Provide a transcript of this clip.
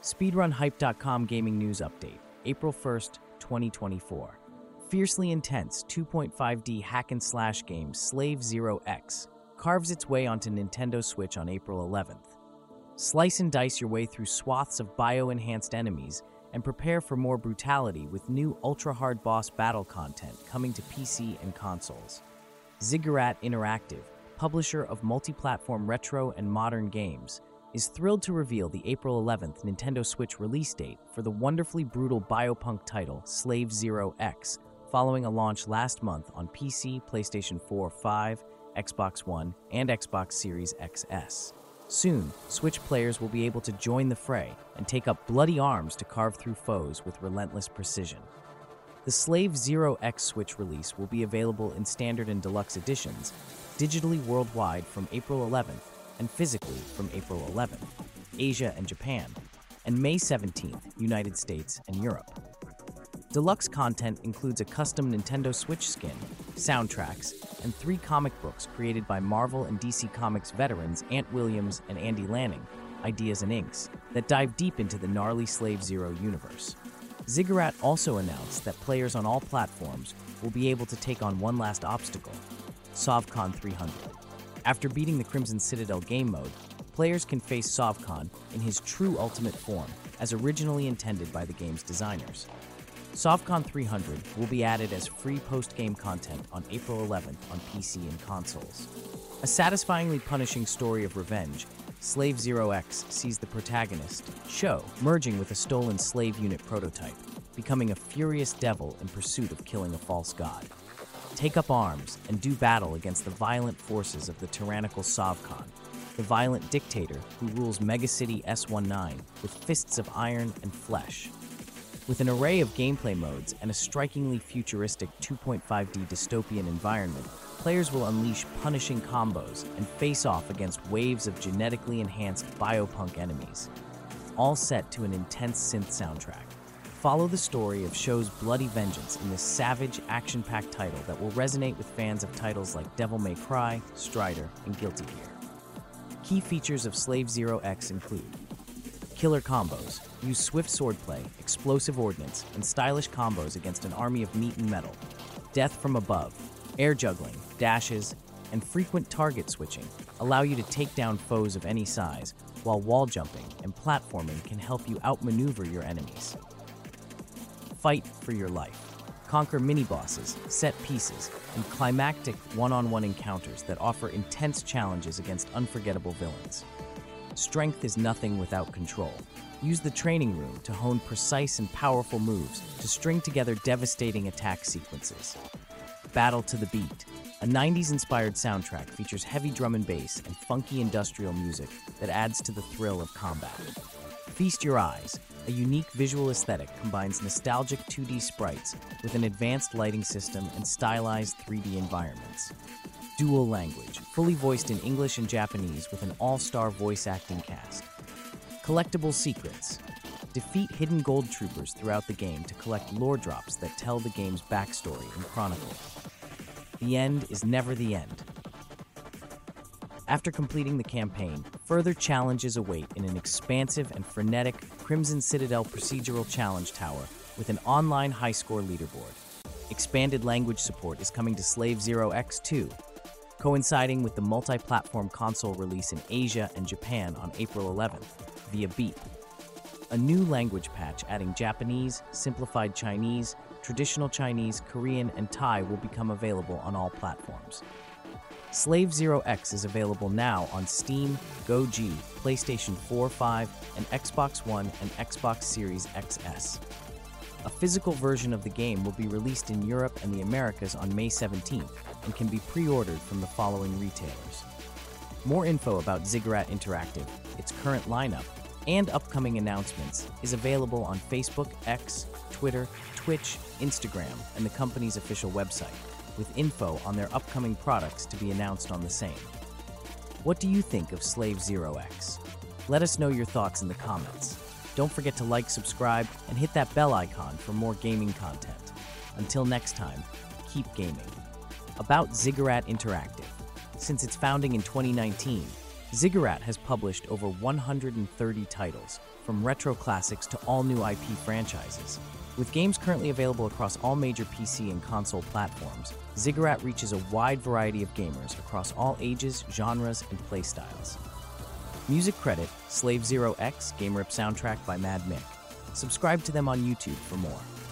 SpeedRunHype.com Gaming News Update, April 1st, 2024. Fiercely intense 2.5D hack-and-slash game Slave Zero X carves its way onto Nintendo Switch on April 11th. Slice and dice your way through swaths of bio-enhanced enemies and prepare for more brutality with new ultra-hard boss battle content coming to PC and consoles. Ziggurat Interactive, publisher of multi-platform retro and modern games, is thrilled to reveal the April 11th Nintendo Switch release date for the wonderfully brutal biopunk title Slave Zero X, following a launch last month on PC, PlayStation 4, 5, Xbox One, and Xbox Series XS. Soon, Switch players will be able to join the fray and take up bloody arms to carve through foes with relentless precision. The Slave Zero X Switch release will be available in standard and deluxe editions, digitally worldwide from April 11th, and physically from April 11th, Asia and Japan, and May 17th, United States and Europe. Deluxe content includes a custom Nintendo Switch skin, soundtracks, and 3 comic books created by Marvel and DC Comics veterans Ant Williams and Andy Lanning, Ideas and Inks, that dive deep into the gnarly Slave Zero universe. Ziggurat also announced that players on all platforms will be able to take on one last obstacle, Sovkhan 300. After beating the Crimson Citadel game mode, players can face Sovkhan in his true ultimate form, as originally intended by the game's designers. Sovkhan 300 will be added as free post-game content on April 11th on PC and consoles. A satisfyingly punishing story of revenge, Slave Zero X sees the protagonist, Sho, merging with a stolen slave unit prototype, becoming a furious devil in pursuit of killing a false god. Take up arms and do battle against the violent forces of the tyrannical Sovkhan, the violent dictator who rules Megacity S19 with fists of iron and flesh. With an array of gameplay modes and a strikingly futuristic 2.5D dystopian environment, players will unleash punishing combos and face off against waves of genetically enhanced biopunk enemies, all set to an intense synth soundtrack. Follow the story of Sho's bloody vengeance in this savage, action-packed title that will resonate with fans of titles like Devil May Cry, Strider, and Guilty Gear. Key features of Slave Zero X include killer combos. Use swift swordplay, explosive ordnance, and stylish combos against an army of meat and metal. Death from above, air juggling, dashes, and frequent target switching allow you to take down foes of any size, while wall jumping and platforming can help you outmaneuver your enemies. Fight for your life. Conquer mini-bosses, set pieces, and climactic one-on-one encounters that offer intense challenges against unforgettable villains. Strength is nothing without control. Use the training room to hone precise and powerful moves to string together devastating attack sequences. Battle to the Beat. A 90s-inspired soundtrack features heavy drum and bass and funky industrial music that adds to the thrill of combat. Feast Your Eyes. A unique visual aesthetic combines nostalgic 2D sprites with an advanced lighting system and stylized 3D environments. Dual language, fully voiced in English and Japanese with an all-star voice acting cast. Collectible secrets. Defeat hidden gold troopers throughout the game to collect lore drops that tell the game's backstory and chronicle. The end is never the end. After completing the campaign, further challenges await in an expansive and frenetic Crimson Citadel procedural challenge tower with an online high-score leaderboard. Expanded language support is coming to Slave Zero X 2, coinciding with the multi-platform console release in Asia and Japan on April 11th via Beep. A new language patch adding Japanese, simplified Chinese, traditional Chinese, Korean, and Thai will become available on all platforms. Slave Zero X is available now on Steam, GOG, PlayStation 4, 5, and Xbox One and Xbox Series XS. A physical version of the game will be released in Europe and the Americas on May 17th and can be pre-ordered from the following retailers. More info about Ziggurat Interactive, its current lineup, and upcoming announcements is available on Facebook, X, Twitter, Twitch, Instagram, and the company's official website, with info on their upcoming products to be announced on the same. What do you think of Slave Zero X? Let us know your thoughts in the comments. Don't forget to like, subscribe, and hit that bell icon for more gaming content. Until next time, keep gaming. About Ziggurat Interactive. Since its founding in 2019, Ziggurat has published over 130 titles, from retro classics to all new IP franchises. With games currently available across all major PC and console platforms, Ziggurat reaches a wide variety of gamers across all ages, genres, and playstyles. Music credit, Slave Zero X, Game Rip soundtrack by Mad Mick. Subscribe to them on YouTube for more.